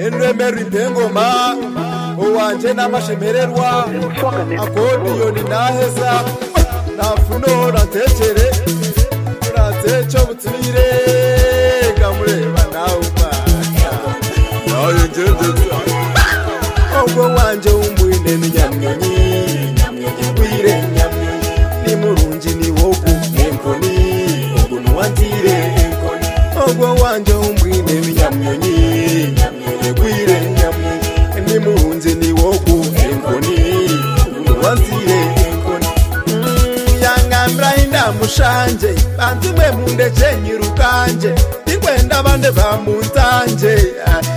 enwemera impengoma uwanje n'amashemererwa akodiyoni naheza nafunora ntekere urateco butsire gamureba nawe nawe njeze ogwo wanje umbuine ni nyamyonyi wire nyamyonyi ni murunji ni wogu enkoni ogwo wantire enkoni ogwo wanje umbuine ni nyamyonyi wire nyamyonyi ni murunji ni wogu enkoni ogwo wantire enkoni yangambra inda mushanje bantumwe mundece nyirukanje ndikwenda bande bamuntanje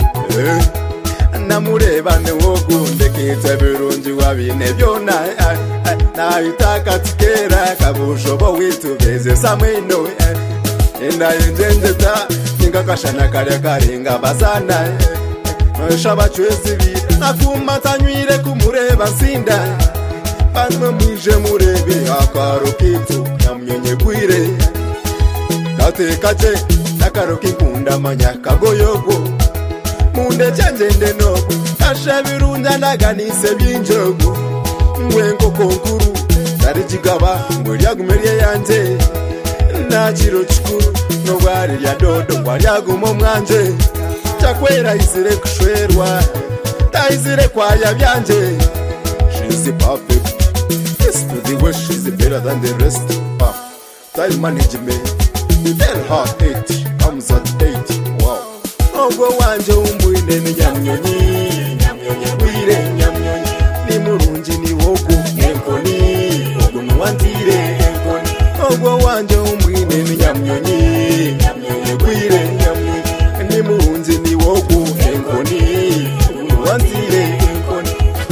namurebane wogunde kitse birungi wabine byona nayitaka tikera kabushobo witubeze samwino enda yenjendeta ningakashana kare karenga basana shaba chwesibi nakumatanywire kumureba sinda banwe mije murebe akaro kitu namnyonye kwire natekaje nakaro kikunda manya kagoyogo munde chanjende no kashabirunda ndaganise byinjogo ngwengo konkuru dari jigaba ngweryagumerye yanje nakiro chikuru no bwari ya dodo ngwaryagumo mwanje chakwera izire kushwerwa taizire kwaya byanje she's perfect yes to the way she's better than the rest time management tell her 8 comes at 8 wow ogwo wanje umbuine ni nyamyonyi wire nyamyonyi ni murunji ni wogu enkoni ogwo nuwantire enkoni ogwo wanje umbuine ni nyamyonyi wire nyamyonyi ni murunji ni wogu enkoni ogwo nuwantire enkoni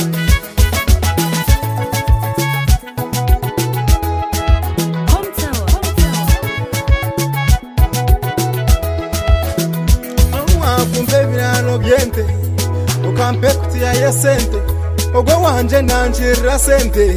Biente ukampe kutia ya sente ogwo wanje nanjira sente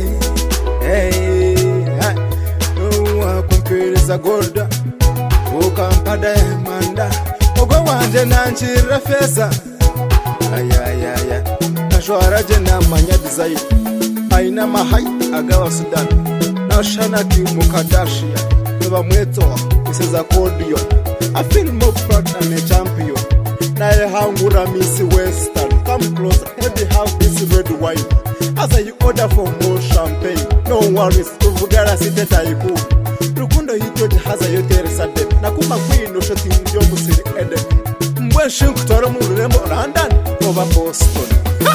wakumpereza golda ukampa diamanda ogwo wanje nanjira feza ayayaya nashwaraje namanya design aina mahai agawa Sudan nashana kimukadashia bamweto iseza kodio I feel more proud than a champion. Nae hangura Miss Western. Come closer, let me have this red wine. As I order for more champagne. No worries, tuvugara site taipu. Rukundo hitoji haza yotere sade. Nakuma kwino shoti ndio musiri ede. Mbwe shinku toro mururembo London over Boston.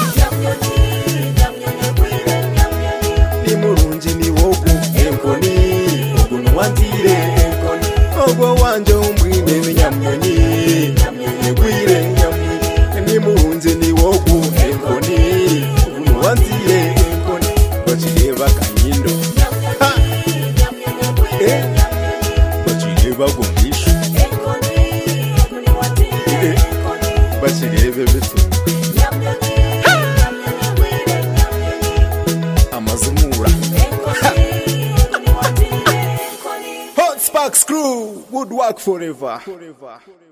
Ni murunji ni wogu enkoni. Ogu nuwantire enkoni. Ogwo wanje umbwine ni nyamyonyi. Wire nyamyonyi. Ni murunji ni wogu enkoni. Ogu nuwantire enkoni. Bachireba kanyindo. Bachireba gumbishu. Bachirebe bitu. Amazumura. Hot Sparks crew, good work forever.